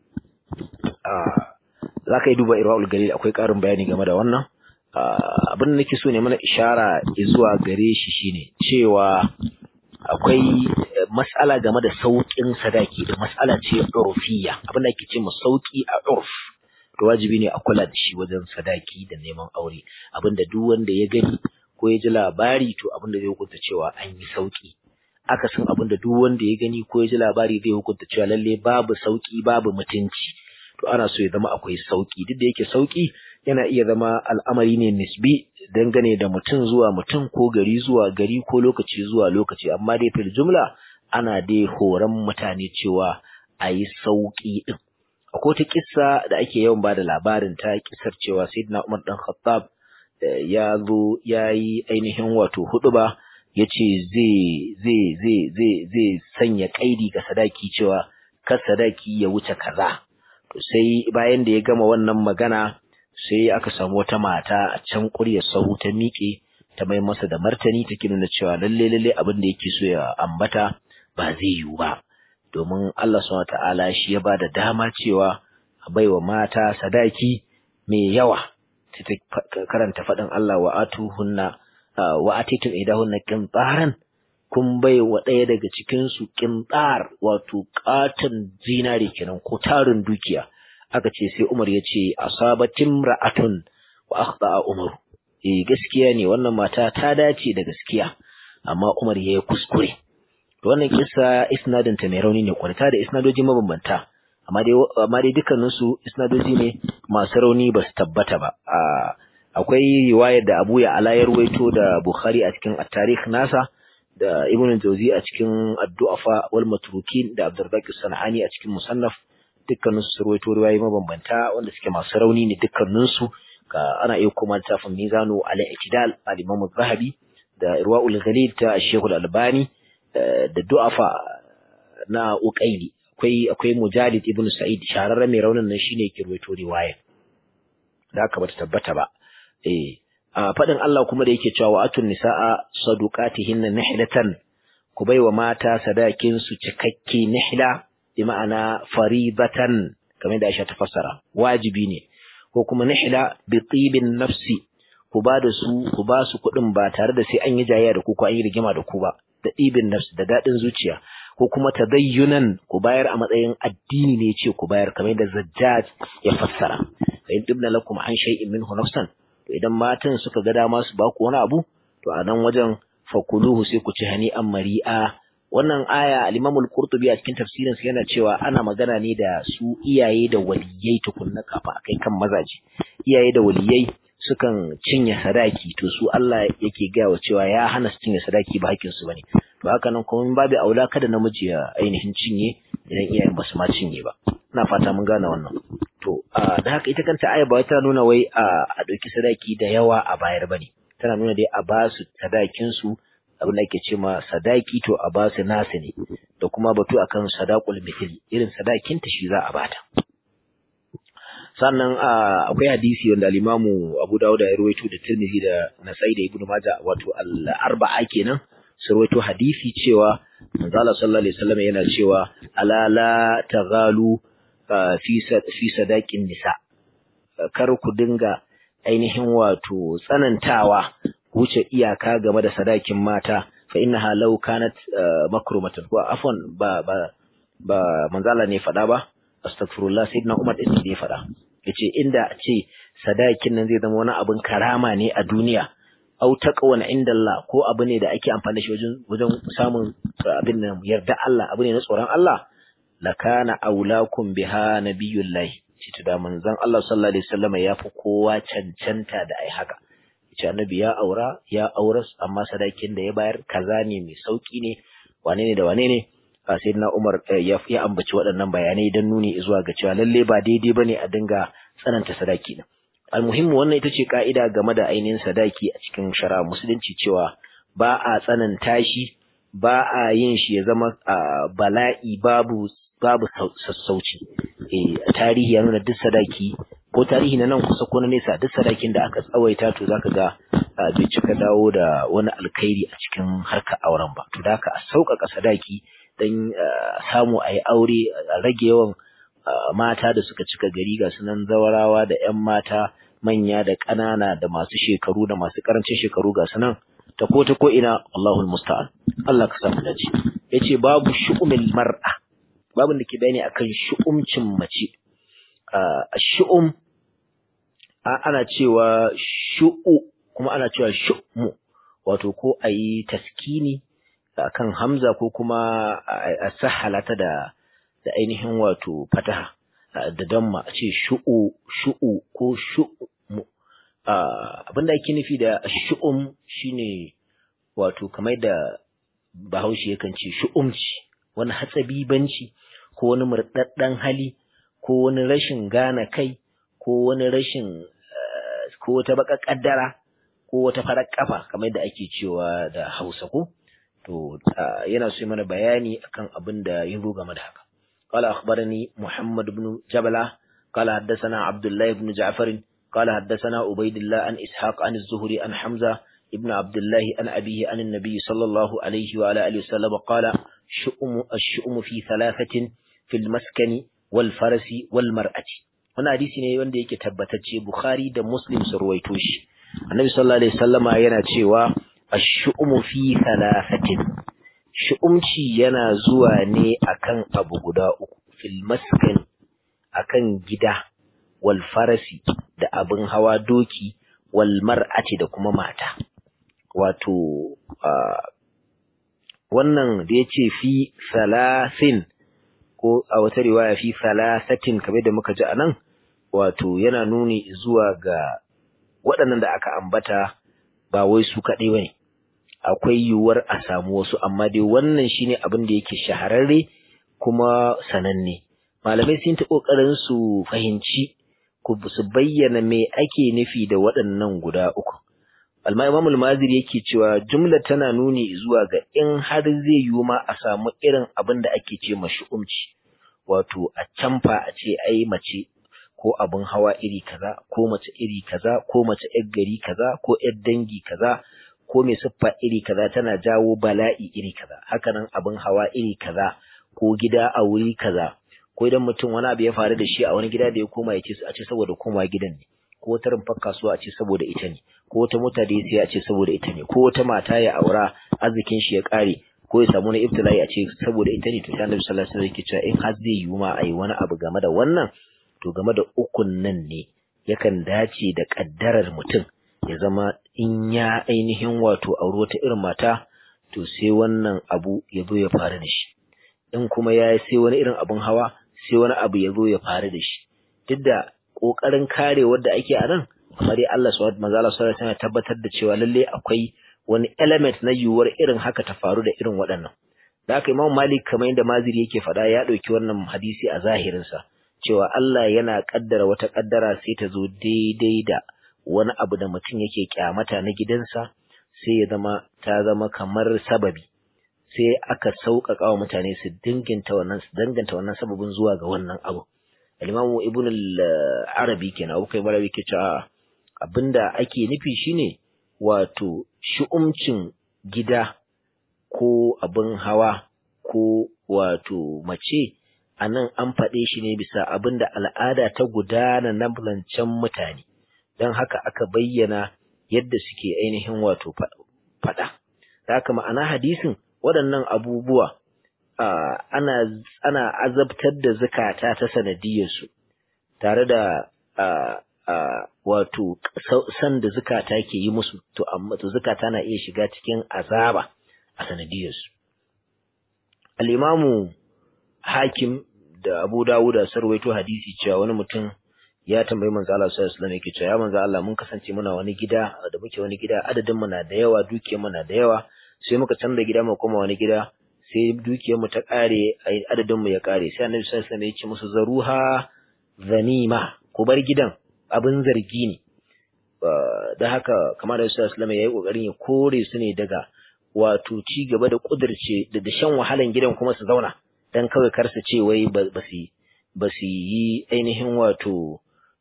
a zaka yi duba Irwaul Galil, akwai ƙarin bayani game da wannan. Abin da nake so ne mana ishara zuwa gare shi shine cewa akwai mas'ala game da sauƙin sadaki da mas'ala ce urfiyya, abin da ake ce mu sauƙi a urf, to wajibi ne a kula da shi wajen sadaki da neman aure. Abin da duk wanda ya gani ko ya ji labari, to abin da zai hukunta cewa an yi sauƙi. Akasin abin da duk wanda ya gani ko ya ji labari zai hukunta cewa lalle babu sauƙi, babu mutunci. To ana so ya zama akwai sauƙi, duk da yake sauƙi yana iya zama al'amari ne nisbi dangane da mutum zuwa mutum ko gari zuwa gari ko lokaci zuwa lokaci, amma dai fil jumla ana dai horon mutane cewa a yi sauƙi ɗin. Akwai wata kissa da ake yawan ba da labarin ta, kissar cewa Sayyidina Umar ɗan Khattab ya zo ya yi ainihin wato huɗuba, ya ce zai zai zai zai zai sanya ƙaidi ga sadaki cewa kar sadaki ya wuce kaza. To sai bayan da ya gama wannan magana, sai aka samu wata mata a can ƙuryar sahu ta miƙe ta mai masa da martani, take nuna cewa lalle lalle abin da yake so ya ambata ba zai yiwu ba, domin Allah subhanahu wataala shi ya bada dama cewa a baiwa mata sadaki mai yawa. Ta karanta faɗin Allah wa atuhunna wa atitum idahunna qintaran, kun bai wa ɗaya daga cikin su qintar, wato katon zinare kenan ko tarin dukiya. Aka ce sai Umar ya ce asabatim ra'atun wa akhta'a Umar. Eh gaskiya ne wannan mata ta dace da gaskiya, amma Umar yayi kuskure. To wannan kissa isnadin ta mai rauni ne, kwarta da isnadoji mabambanta, amma dai amma dai dukkanin su isnadoji ne masu rauni, ba su tabbata ba. Akwai riwayar da Abu Ya'la ya ruwaito da Bukhari a cikin at-Tarikh nasa, da Ibn Jawzi a cikin Ad-Du'afa wal Matrukin, da Abdurrazzaq as-Sanani a cikin Musannaf. Dukkanin su ruwaito riwayoyi mabambanta wanda suke masu rauni ne dukkanin su. Ka ana iya kuma tafin Mizanu al-I'tidal al-Imam az-Zahabi, da Irwaul Ghalil ta Sheikh al-Albani, da Du'afa na Uqayli. Akwai akwai Mujalid ibn Sa'id, shahararren mai raunin nan shine yake ruwaito riwaya, da aka bata tabbata ba. eh a fadin Allah kuma da yake cewa atun nisaa saduqatihinna nihlatan, ku baiwa mata sadakin su cikakke, nihla bi ma'ana faribatan, kamar da Aisha ta fassara wajibi ne, ko kuma nihla bi tibin nafsi, ku ba da su ku ba su kuɗin ba tare da sai an yi jayayya da ku ko an yi rigima da ku ba, da tibin nafsi, da dadin zuciya. Ko kuma tadayyunan, ku bayar a matsayin addini ne ce ku bayar, kamar da Zajjaj ya fassara. Fa in tibna lakum an shay'in minhu nafsan, to idan matan suka ga dama su ba ku wani abu, to a nan wajen fakuluhu sai ku ci hani an mari'a. Wannan aya al-Imam al-Qurtubi a cikin tafsirin sa yana cewa ana magana ne da su iyaye da waliyai tukunna kafa kai kan mazaji. Iyaye da waliyai sukan cinye sadaki, to su Allah yake gaya wa cewa ya hana su cinye sadaki, ba hakkin su bane. To haka nan kuma babu aula kada namiji ya ainihin cinye idan iyayen ba su ma cinye ba. Ina fata mun gane wannan. To da haka ita kanta aya ba ta nuna wai a dauki sadaki da yawa a bayar bane, tana nuna dai a ba su sadakin su, abin da ake ce ma sadaki to a ba su nasu ne, da kuma batu akan sadaqul mithli, irin sadakin ta shi za a bata. Sannan akwai hadisi wanda al-Imam Abu Dawud ya rawaito da Tirmidhi da Nasa'i da Ibn Majah, wato al-arba'a kenan, su rawaito hadisi cewa manzo Allah sallallahu alaihi wasallam yana cewa ala la taghalu fi fi sadaqin nisa, kar ku dinga ainihin wato tsanantawa, wuce iyaka game da sadakin mata, fa innaha law kanat makrumatan, ko afwan ba ba ba manzo Allah ne fada ba, astaghfirullah, sayyidina Umar din ne fada, yace inda a ce sadakin nan zai zama wani abin karama ne a duniya, au taqwa inda Allah, ko abu ne da ake amfani da shi wajen wajen samun abin nan yarda Allah, abu ne na tsoron Allah, lakana aulakum biha nabiyullahi, shi da manzon Allah sallallahu alaihi wasallam ya fi kowa cancanta da ai haka. Yace annabi ya aura ya auras, amma sadakin da ya bayar kaza ne, mai sauki ne, wane ne da wane ne. Sayyidina Umar ya ya ambaci waɗannan bayanai don nuni zuwa ga cewa lalle ba daidai bane a dinga tsananta sadaki din. almuhimmu wannan ita ce ka'ida game da ainihin sadaki a cikin shari'a musulunci cewa ba a tsananta shi ba a yin shi ya zama bala'i babu babu sassauci eh tarihi ya nuna duk sadaki ko tarihi na nan kusa ko na nesa duk sadakin da aka tsawaita to zaka ga bai cika dawo da wani alkhairi a cikin harkar auren ba to da haka a sauƙaƙa sadaki dan samu ayi aure a rage yawan mata da suka cika gari ga sunan zawarawa da ƴan mata manya da ƙanana da masu shekaru da masu ƙarancin shekaru ga sunan ta ko ta ko ina Allahul musta'an Allah ka samu dace yace babu shu'umil mar'a babin da ke bayani akan shu'umcin mace a shu'um ana cewa shu'u kuma ana cewa shu'mu wato ko ayi taskini akan hamza ko kuma a sahalata da da ainihin wato fataha da damma a ce shu'u shu'u ko shu'mu abinda ake nufi da shu'um shine wato kamar da Bahaushe yakan ce shu'umci wani hatsabibanci ko wani murdaddan hali ko wani rashin gane kai ko wani rashin ko wata baka kaddara ko wata farar kafa kamar da ake cewa da Hausa ko to yana so mana bayani akan abin da ya zo game da haka qala akhbarani Muhammad ibn Jabala qala haddathana Abdullah ibn Ja'far qala haddathana Ubaydullah an Ishaq an Az-Zuhri an Hamza ibn Abdullah an abihi an an-nabi sallallahu alayhi wa ala alihi wasallam qala shu'umu ash-shu'umu fi thalathatin fil maskani wal farasi wal mar'ati wannan hadisi ne wanda yake tabbatacce Bukhari da Muslim su ruwaito shi annabi sallallahu alaihi wasallama yana cewa ash-shu'umu fi thalathatin shu'umci yana zuwa ne akan abu guda uku fil maskani akan gida wal farasi da abin hawa doki wal mar'ati da kuma mata wato wannan da yace fi thalathin ko a wata riwaya fi thalathatin kamar da muka ji anan wato yana nuni zuwa ga waɗannan da aka ambata ba wai su kaɗai bane akwai yiwuwar a samu wasu amma dai wannan shine abin da yake shahararre kuma sananne malamai sun ta kokarin su fahimci ku su bayyana me ake nufi da waɗannan guda uku Alma Imam al-Maziri yake cewa jumla tana nuni zuwa ga in har zai yiwu ma a samu irin abin da ake ce mashu'umci wato a canfa a ce ai mace ko abin hawa iri kaza ko mace iri kaza ko mace yar gari kaza ko yar dangi kaza ko mai siffa iri kaza tana jawo bala'i iri kaza hakanan abin hawa iri kaza ko gida a wuri kaza ko idan mutum wani abu ya faru da shi a wani gida da ya koma ya ce a ce saboda koma gidan ne ko wata rumfar kasuwa a ce saboda ita ne ko wata mota da ya sai a ce saboda ita ne ko wata mata ya aura arzikin shi ya kare ko ya samu na ibtila'i a ce saboda ita ne to sai Annabi sallallahu alaihi wasallam yake cewa in har zai yi ma ai wani abu game da wannan to game da ukun nan ne yakan dace da kaddarar mutum ya zama in ya ainihin wato aure wata irin mata to sai wannan abu ya zo ya faru da shi in kuma ya sai wani irin abun hawa sai wani abu ya zo ya faru da shi duk da kokarin kare wanda ake a nan amma dai Allah subhanahu wa ta'ala sallallahu alaihi tabbatar da cewa lalle akwai wani element na yiwuwar irin haka ta faru da irin waɗannan da haka Imam Malik kamar yadda Maziri yake faɗa ya ɗauki wannan hadisi a zahirin sa cewa Allah yana kaddara wata kaddara sai ta zo daidai da wani abu da mutum yake kyamata na gidansa sai ya zama ta zama kamar sababi sai aka sauƙaƙa wa mutane su dinganta wannan su danganta wannan sababin zuwa ga wannan abu al-Imam Ibn al-Arabi kenan Abu Kaimar yake cewa abinda ake nufi shine wato shu'umcin gida ko abin hawa ko wato mace anan an faɗe shi ne bisa abinda al'ada ta gudana na bulancan mutane don haka aka bayyana yadda suke ainihin wato faɗa da haka ma'ana hadisin waɗannan abubuwa Uh, ana ana azabtar da zakata ta sanadiyarsu tare da uh, uh, wato san da zakata ke yi musu to amma to zakata na iya shiga cikin azaba a sanadiyarsu al-Imamu Hakim da Abu Dawud sun rawaito hadisi cewa wani mutum ya tambayi manzo Allah sallallahu alaihi wasallam yake cewa ya manzo Allah mun kasance muna wani gida da muke wani gida adadin mu na da yawa dukiyar mu na da yawa sai muka canza gida mu koma wani gida sai dukiyar mu ta kare adadin mu ya kare sai Annabi sallallahu alaihi wasallam ya ce musu zaruha zanima ku bar gidan abin zargi ne da haka kamar da Sallallahu alaihi wasallam yayi kokarin ya kore su ne daga wato ci gaba da kudirce da shan wahalan gidan kuma su zauna dan kawai kar su ce wai ba su ba su yi ainihin wato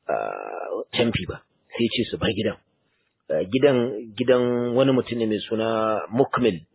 canfi ba sai ce su bar gidan gidan gidan wani mutum ne mai suna Mukmil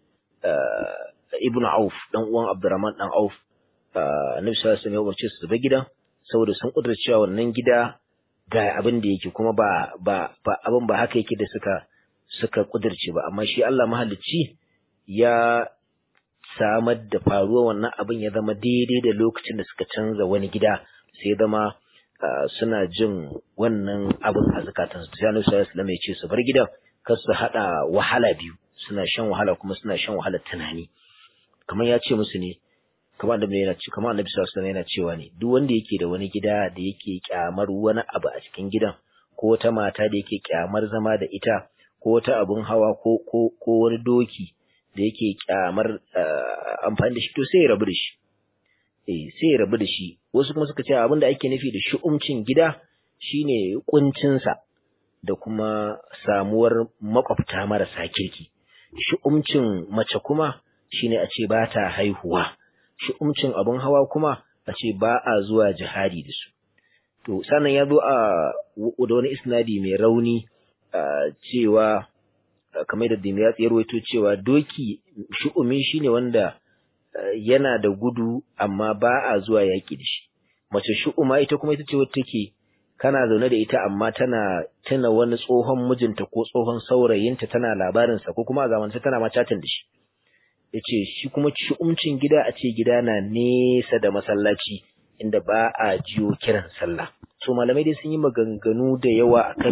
ibn Auf dan uwan Abdurrahman dan Auf Annabi sallallahu alaihi wasallam ya umarce su bar gidan saboda sun kudirce cewa wannan gida ga abin da yake kuma ba ba ba abin ba haka yake da suka suka kudirce ba amma shi Allah mahalicci ya samar da faruwar wannan abin ya zama daidai da lokacin da suka canza wani gida sai zama suna jin wannan abin a zakatan su sai Annabi sallallahu alaihi wasallam ya ce su bar gidan kar su hada wahala biyu suna shan wahala kuma suna shan wahalar tunani kamar ya ce musu ne kamar annabi yana ce kamar annabi sallallahu alaihi wasallam yana cewa ne duk wanda yake da wani gida da yake kyamar wani abu a cikin gidan ko wata mata da yake kyamar zama da ita ko wata abun hawa ko ko ko wani doki da yake kyamar amfani da shi to sai ya rabu da shi eh sai ya rabu da shi wasu kuma suka ce abin da ake nufi da shu'umcin gida shine kuncin sa da kuma samuwar makwabta marasa kirki shu'umcin mace kuma shine a ce ba ta haihuwa shi'umcin abin hawa kuma a ce ba a zuwa jihadi da su to sannan ya zo a da wani isnadi mai rauni cewa kamar da Dimiyat ya rawaito cewa doki shi'umi shine wanda yana da gudu amma ba a zuwa yaki da shi mace shi'uma ita kuma ita ce wacce take kana zaune da ita amma tana tana wani tsohon mijinta ko tsohon saurayinta tana labarinsa ko kuma a zamanta tana ma chatin da shi yace shi kuma shi'umcin gida a ce gida na nesa da masallaci inda ba a jiyo kiran sallah so malamai dai sun yi maganganu da yawa akan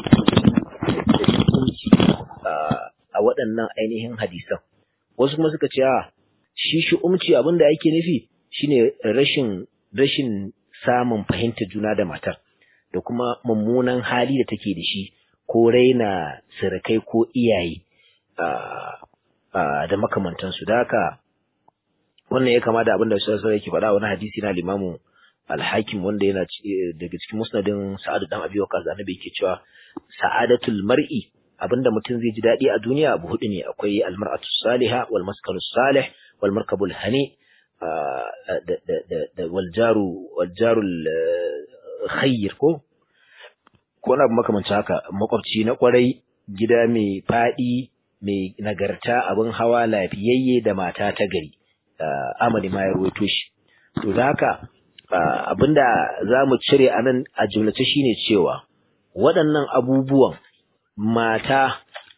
shi'umci a waɗannan ainihin hadisan wasu kuma suka ce a shi shi'umci abinda ake nufi shine rashin rashin samun fahimtar juna da matar da kuma mummunan hali da take da shi ko raina sirikai ko iyaye da makamantansu da haka wannan ya kama da abin da sai yake faɗa wani hadisi na limamu al-hakim wanda yana daga cikin musnadin Sa'ad dan Abi Waqqas annabi yake cewa sa'adatul mar'i abinda mutum zai ji dadi a duniya abu hudu ne akwai al-mar'atu salihah wal maskanu salih wal markabul hani da da da wal jaru wal jarul khayr ko ko na makamancin haka makwabci na kwarai gida mai fadi mai nagarta abin hawa lafiyayye da mata ta gari amali ma ya ruwaito shi to haka abinda zamu cire anan a jumlace shine cewa waɗannan abubuwan mata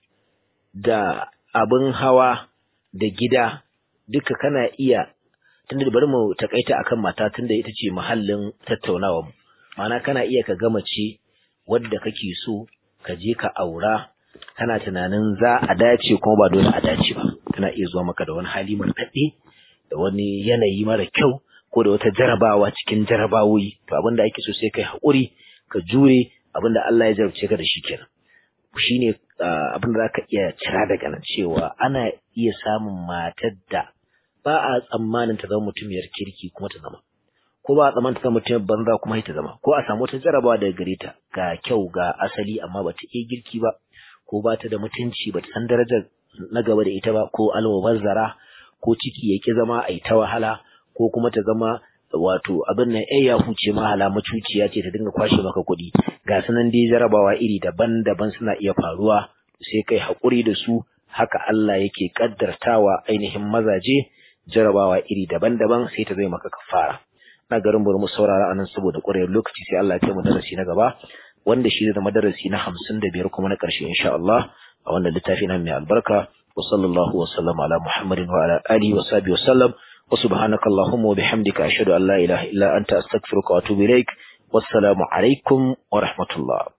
da abin hawa da gida duka kana iya tunda bari mu takaita akan mata tunda ita ce mahallin tattaunawa mu ma'ana kana iya ka ga mace wadda kake so ka je ka aura kana tunanin za a dace kuma ba dole a dace ba tana iya zuwa maka da wani hali mai daɗe da wani yanayi mara kyau ko da wata jarabawa cikin jarabawoyi to abinda ake so sai kai haƙuri ka jure abinda Allah ya jarabce ka da shi kenan shine abinda zaka iya cira daga nan cewa ana iya samun matar da ba a tsammanin ta zama mutumiyar kirki kuma ta zama ko ba a tsammanin ta zama mutumiyar banza kuma ta zama ko a samu wata jarabawa daga gare ta ga kyau ga asali amma ba ta iya girki ba ko ba ta da mutunci ba ta san darajar na gaba da ita ba ko alwabazzara ko ciki yake zama ai ta wahala ko kuma ta zama wato abin nan ai ya huce mahala macuciya ce ta dinga kwashe maka kuɗi ga sanan dai jarabawa iri daban-daban suna iya faruwa sai kai hakuri da su haka Allah yake kaddartawa ainihin mazaje jarabawa iri daban-daban sai ta zai maka kafara na garin bari mu saurara anan saboda ƙwarewar lokaci sai Allah ya kai mu darasi na gaba wanda shi zama darasi na hamsin da biyar kuma na ƙarshe insha Allah a wannan littafi na mai albarka wa sallallahu wa sallam ala Muhammadin wa ala alihi wa sahbihi wa sallam wa subhanaka allahumma wa bihamdika ashhadu an la ilaha illa anta astaghfiruka wa atubu ilaik wassalamu alaikum wa rahmatullah